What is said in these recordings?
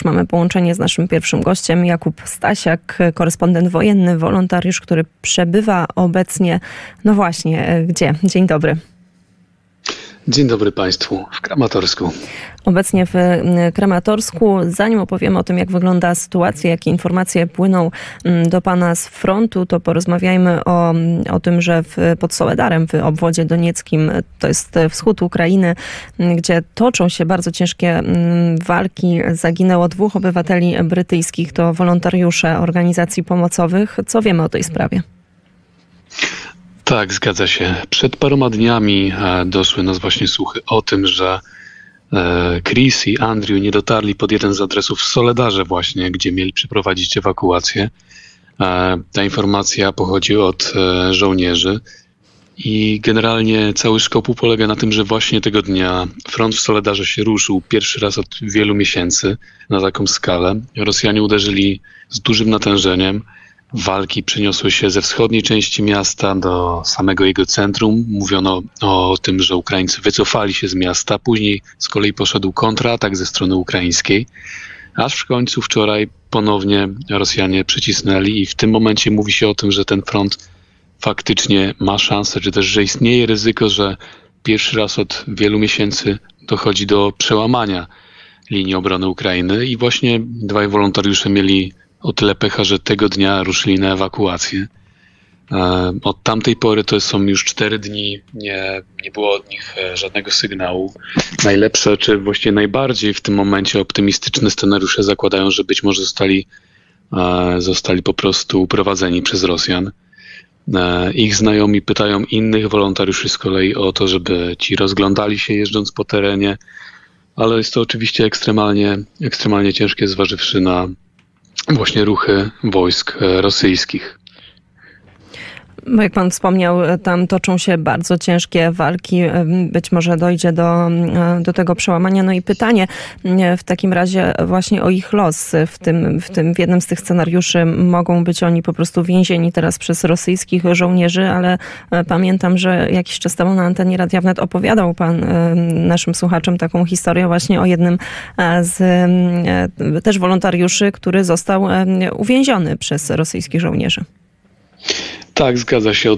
Już mamy połączenie z naszym pierwszym gościem, Jakub Stasiak, korespondent wojenny, wolontariusz, który przebywa obecnie, no właśnie, gdzie? Dzień dobry. Dzień dobry Państwu, w Kramatorsku. Obecnie w Kramatorsku. Zanim opowiemy o tym, jak wygląda sytuacja, jakie informacje płyną do Pana z frontu, to porozmawiajmy o tym, że pod Soledarem, w obwodzie donieckim, to jest wschód Ukrainy, gdzie toczą się bardzo ciężkie walki. Zaginęło 2 obywateli brytyjskich, to wolontariusze organizacji pomocowych. Co wiemy o tej sprawie? Tak, zgadza się. Przed paroma dniami doszły nas właśnie słuchy o tym, że Chris i Andrew nie dotarli pod jeden z adresów w Soledarze właśnie, gdzie mieli przeprowadzić ewakuację. Ta informacja pochodzi od żołnierzy i generalnie cały szkopuł polega na tym, że właśnie tego dnia front w Soledarze się ruszył pierwszy raz od wielu miesięcy na taką skalę. Rosjanie uderzyli z dużym natężeniem. Walki przeniosły się ze wschodniej części miasta do samego jego centrum. Mówiono o tym, że Ukraińcy wycofali się z miasta. Później z kolei poszedł kontratak ze strony ukraińskiej. Aż w końcu wczoraj ponownie Rosjanie przycisnęli i w tym momencie mówi się o tym, że ten front faktycznie ma szansę, czy też, że istnieje ryzyko, że pierwszy raz od wielu miesięcy dochodzi do przełamania linii obrony Ukrainy i właśnie 2 wolontariusze mieli o tyle pecha, że tego dnia ruszyli na ewakuację. Od tamtej pory to są już 4 dni, nie było od nich żadnego sygnału. Najlepsze, czy właściwie najbardziej w tym momencie optymistyczne scenariusze zakładają, że być może zostali po prostu uprowadzeni przez Rosjan. Ich znajomi pytają innych wolontariuszy z kolei o to, żeby ci rozglądali się jeżdżąc po terenie, ale jest to oczywiście ekstremalnie ciężkie, zważywszy na właśnie ruchy wojsk rosyjskich. Bo jak pan wspomniał, tam toczą się bardzo ciężkie walki. Być może dojdzie do tego przełamania. No i pytanie w takim razie właśnie o ich los. W jednym z tych scenariuszy mogą być oni po prostu więzieni teraz przez rosyjskich żołnierzy, ale pamiętam, że jakiś czas temu na antenie Radia Wnet opowiadał pan naszym słuchaczom taką historię właśnie o jednym z też wolontariuszy, który został uwięziony przez rosyjskich żołnierzy. Tak, zgadza się.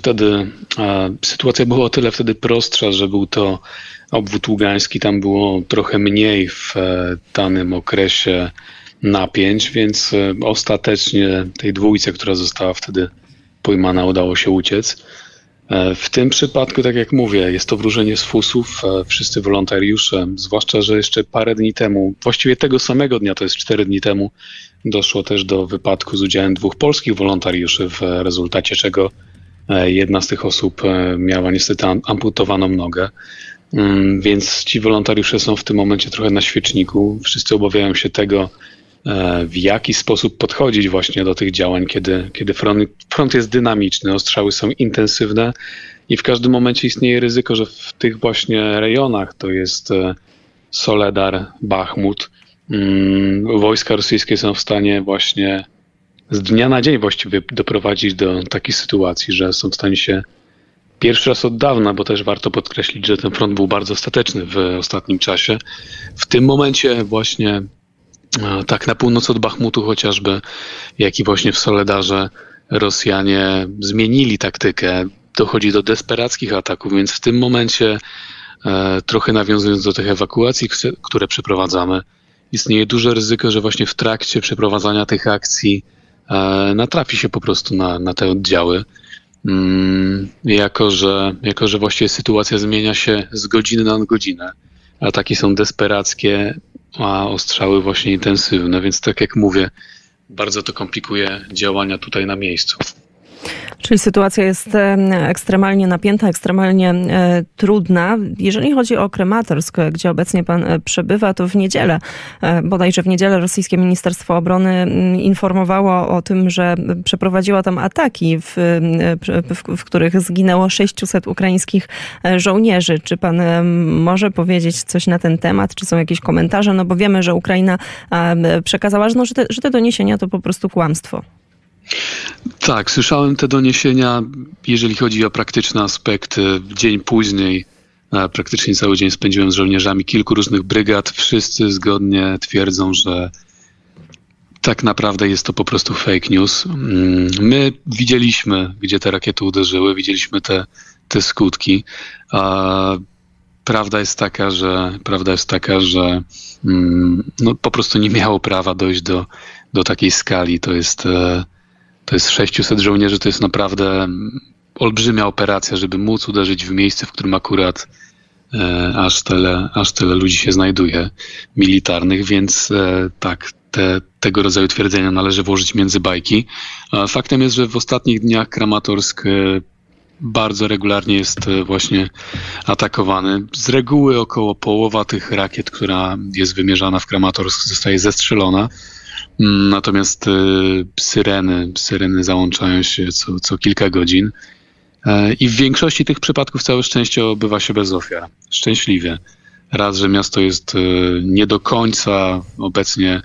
Sytuacja była o tyle wtedy prostsza, że był to obwód ługański. Tam było trochę mniej w danym okresie napięć, więc ostatecznie tej 2, która została wtedy pojmana, udało się uciec. W tym przypadku, tak jak mówię, jest to wróżenie z fusów. Wszyscy wolontariusze, zwłaszcza, że jeszcze parę dni temu, właściwie tego samego dnia, to jest 4 dni temu, doszło też do wypadku z udziałem 2 polskich wolontariuszy, w rezultacie czego jedna z tych osób miała niestety amputowaną nogę. Więc ci wolontariusze są w tym momencie trochę na świeczniku. Wszyscy obawiają się tego, w jaki sposób podchodzić właśnie do tych działań, kiedy front jest dynamiczny, ostrzały są intensywne i w każdym momencie istnieje ryzyko, że w tych właśnie rejonach, to jest Soledar, Bachmut, wojska rosyjskie są w stanie właśnie z dnia na dzień właściwie doprowadzić do takiej sytuacji, że są w stanie się pierwszy raz od dawna, bo też warto podkreślić, że ten front był bardzo stateczny w ostatnim czasie. W tym momencie właśnie tak na północ od Bachmutu chociażby, jak i właśnie w Soledarze Rosjanie zmienili taktykę. Dochodzi do desperackich ataków, więc w tym momencie trochę nawiązując do tych ewakuacji, które przeprowadzamy, istnieje duże ryzyko, że właśnie w trakcie przeprowadzania tych akcji natrafi się po prostu na te oddziały. Jako że właściwie sytuacja zmienia się z godziny na godzinę. Ataki są desperackie, a ostrzały właśnie intensywne, więc tak jak mówię, bardzo to komplikuje działania tutaj na miejscu. Czyli sytuacja jest ekstremalnie napięta, ekstremalnie trudna. Jeżeli chodzi o Krematorsk, gdzie obecnie pan przebywa, to w niedzielę, bodajże w niedzielę rosyjskie Ministerstwo Obrony informowało o tym, że przeprowadziło tam ataki, w których zginęło 600 ukraińskich żołnierzy. Czy pan może powiedzieć coś na ten temat? Czy są jakieś komentarze? No bo wiemy, że Ukraina przekazała, że te doniesienia to po prostu kłamstwo. Tak, słyszałem te doniesienia, jeżeli chodzi o praktyczne aspekty. Dzień później Praktycznie cały dzień spędziłem z żołnierzami kilku różnych brygad. Wszyscy zgodnie twierdzą, że tak naprawdę jest to po prostu fake news. My widzieliśmy, gdzie te rakiety uderzyły, widzieliśmy te skutki. Prawda jest taka, że no, po prostu nie miało prawa dojść do takiej skali. To jest 600 żołnierzy, to jest naprawdę olbrzymia operacja, żeby móc uderzyć w miejsce, w którym akurat aż tyle ludzi się znajduje, militarnych, więc tak, tego rodzaju twierdzenia należy włożyć między bajki. Faktem jest, że w ostatnich dniach Kramatorsk bardzo regularnie jest właśnie atakowany. Z reguły około połowa tych rakiet, która jest wymierzana w Kramatorsk, zostaje zestrzelona. Natomiast syreny załączają się co kilka godzin. I w większości tych przypadków całe szczęście obywa się bez ofiar. Szczęśliwie. Raz, że miasto jest nie do końca obecnie,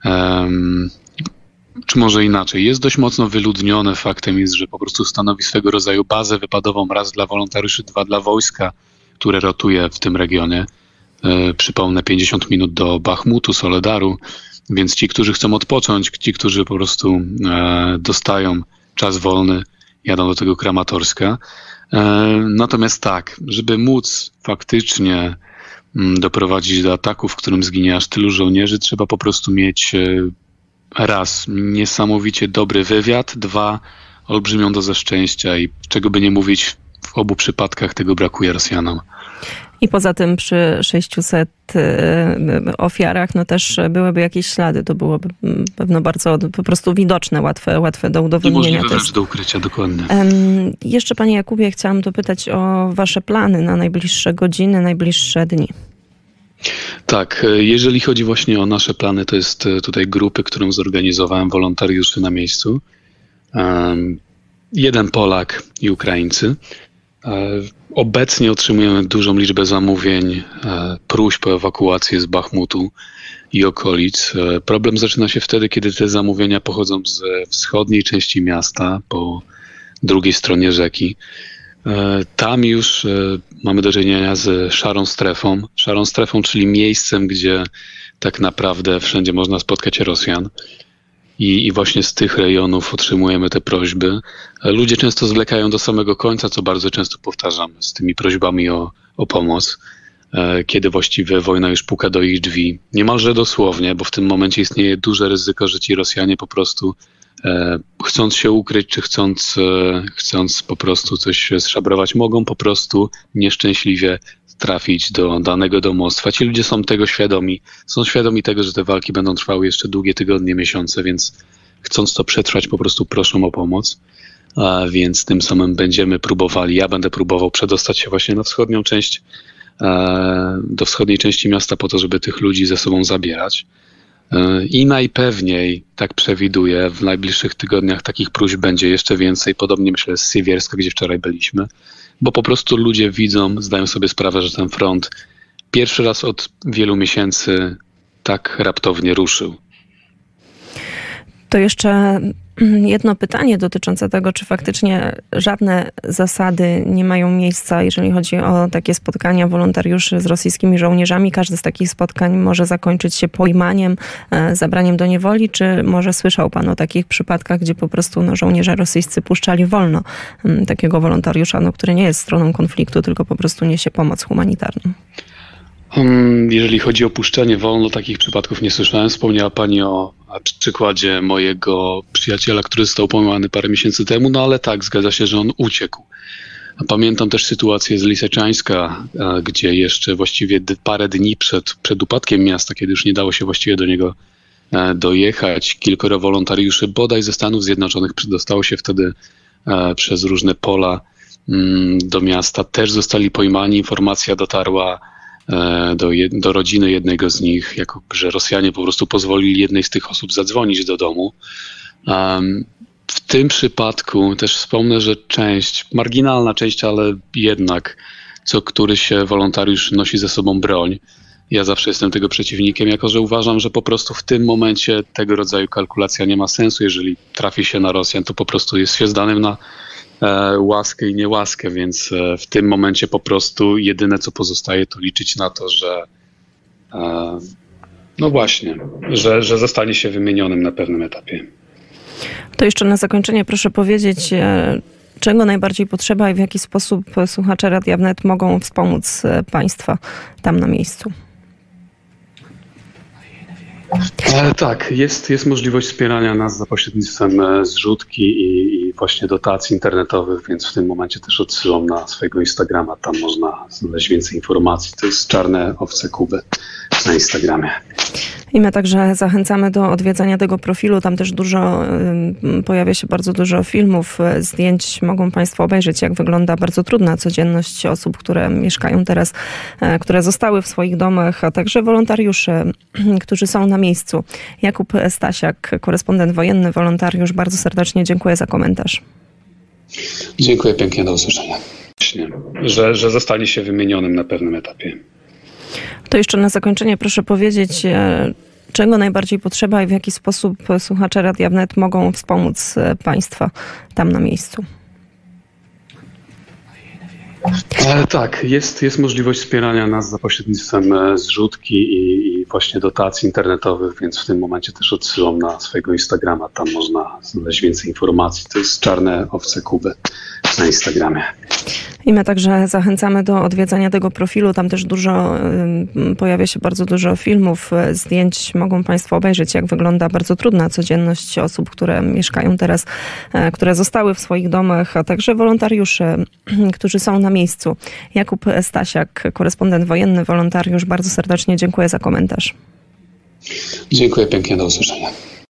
czy może inaczej, jest dość mocno wyludnione. Faktem jest, że po prostu stanowi swego rodzaju bazę wypadową, raz dla wolontariuszy, dwa dla wojska, które rotuje w tym regionie. Przypomnę, 50 minut do Bachmutu, Soledaru, więc ci, którzy chcą odpocząć, ci, którzy po prostu dostają czas wolny, jadą do tego Kramatorska. Natomiast tak, żeby móc faktycznie doprowadzić do ataku, w którym zginie aż tylu żołnierzy, trzeba po prostu mieć raz, niesamowicie dobry wywiad, dwa, olbrzymią dozę szczęścia i czego by nie mówić, w obu przypadkach tego brakuje Rosjanom. I poza tym przy 600 ofiarach, no też byłyby jakieś ślady. To byłoby pewno bardzo po prostu widoczne, łatwe do udowodnienia. I możliwe wręcz do ukrycia, dokładnie. Jeszcze, panie Jakubie, chciałam dopytać o wasze plany na najbliższe godziny, najbliższe dni. Tak, jeżeli chodzi właśnie o nasze plany, to jest tutaj grupy, którą zorganizowałem, wolontariuszy na miejscu. Jeden Polak i Ukraińcy. Obecnie otrzymujemy dużą liczbę zamówień, próśb o ewakuację z Bachmutu i okolic. Problem zaczyna się wtedy, kiedy te zamówienia pochodzą z wschodniej części miasta, po drugiej stronie rzeki. Tam już mamy do czynienia z szarą strefą. Szarą strefą, czyli miejscem, gdzie tak naprawdę wszędzie można spotkać Rosjan. I właśnie z tych rejonów otrzymujemy te prośby. Ludzie często zwlekają do samego końca, co bardzo często powtarzam, z tymi prośbami o pomoc, kiedy właściwie wojna już puka do ich drzwi. Niemalże dosłownie, bo w tym momencie istnieje duże ryzyko, że ci Rosjanie po prostu chcąc się ukryć, czy chcąc po prostu coś zszabrować, mogą po prostu nieszczęśliwie trafić do danego domostwa. Ci ludzie są tego świadomi. Są świadomi tego, że te walki będą trwały jeszcze długie tygodnie, miesiące, więc chcąc to przetrwać, po prostu proszą o pomoc. Więc tym samym będziemy próbowali, ja będę próbował przedostać się właśnie na wschodnią część, do wschodniej części miasta po to, żeby tych ludzi ze sobą zabierać. I najpewniej, tak przewiduję, w najbliższych tygodniach takich próśb będzie jeszcze więcej. Podobnie myślę z Siewierska, gdzie wczoraj byliśmy. Bo po prostu ludzie widzą, zdają sobie sprawę, że ten front pierwszy raz od wielu miesięcy tak raptownie ruszył. To jeszcze jedno pytanie dotyczące tego, czy faktycznie żadne zasady nie mają miejsca, jeżeli chodzi o takie spotkania wolontariuszy z rosyjskimi żołnierzami. Każde z takich spotkań może zakończyć się pojmaniem, zabraniem do niewoli, czy może słyszał pan o takich przypadkach, gdzie po prostu żołnierze rosyjscy puszczali wolno takiego wolontariusza, który nie jest stroną konfliktu, tylko po prostu niesie pomoc humanitarną? Jeżeli chodzi o puszczenie wolno, takich przypadków nie słyszałem. Wspomniała pani o przykładzie mojego przyjaciela, który został pojmany parę miesięcy temu, no ale tak, zgadza się, że on uciekł. Pamiętam też sytuację z Liseczańska, gdzie jeszcze właściwie parę dni przed upadkiem miasta, kiedy już nie dało się właściwie do niego dojechać, kilkoro wolontariuszy bodaj ze Stanów Zjednoczonych przedostało się wtedy przez różne pola do miasta. Też zostali pojmani, informacja dotarła do rodziny jednego z nich, jako że Rosjanie po prostu pozwolili jednej z tych osób zadzwonić do domu. W tym przypadku też wspomnę, że marginalna część, ale jednak co któryś wolontariusz nosi ze sobą broń. Ja zawsze jestem tego przeciwnikiem, jako że uważam, że po prostu w tym momencie tego rodzaju kalkulacja nie ma sensu. Jeżeli trafi się na Rosjan, to po prostu jest się zdanym łaskę i niełaskę, więc w tym momencie po prostu jedyne co pozostaje to liczyć na to, że no właśnie, że zostanie się wymienionym na pewnym etapie. To jeszcze na zakończenie proszę powiedzieć, czego najbardziej potrzeba i w jaki sposób słuchacze Radia Wnet mogą wspomóc państwa tam na miejscu? Tak, jest możliwość wspierania nas za pośrednictwem zrzutki i właśnie dotacji internetowych, więc w tym momencie też odsyłam na swojego Instagrama. Tam można znaleźć więcej informacji. To jest Czarne Owce Kuby na Instagramie. I my także zachęcamy do odwiedzania tego profilu. Tam też pojawia się bardzo dużo filmów, zdjęć. Mogą państwo obejrzeć, jak wygląda bardzo trudna codzienność osób, które mieszkają teraz, które zostały w swoich domach, a także wolontariuszy, którzy są na miejscu. Jakub Stasiak, korespondent wojenny, wolontariusz. Bardzo serdecznie dziękuję za komentarz. Dziękuję pięknie, do usłyszenia. Że zostanie się wymienionym na pewnym etapie. To jeszcze na zakończenie proszę powiedzieć, czego najbardziej potrzeba i w jaki sposób słuchacze Radia Wnet mogą wspomóc państwa tam na miejscu. Tak, jest możliwość wspierania nas za pośrednictwem zrzutki i właśnie dotacji internetowych, więc w tym momencie też odsyłam na swojego Instagrama. Tam można znaleźć więcej informacji. To jest Czarne Owce Kuby na Instagramie. I my także zachęcamy do odwiedzania tego profilu. Tam też pojawia się bardzo dużo filmów, zdjęć. Mogą państwo obejrzeć, jak wygląda bardzo trudna codzienność osób, które mieszkają teraz, które zostały w swoich domach, a także wolontariuszy, którzy są na miejscu. Jakub Stasiak, korespondent wojenny, wolontariusz. Bardzo serdecznie dziękuję za komentarz. Dziękuję pięknie, do usłyszenia.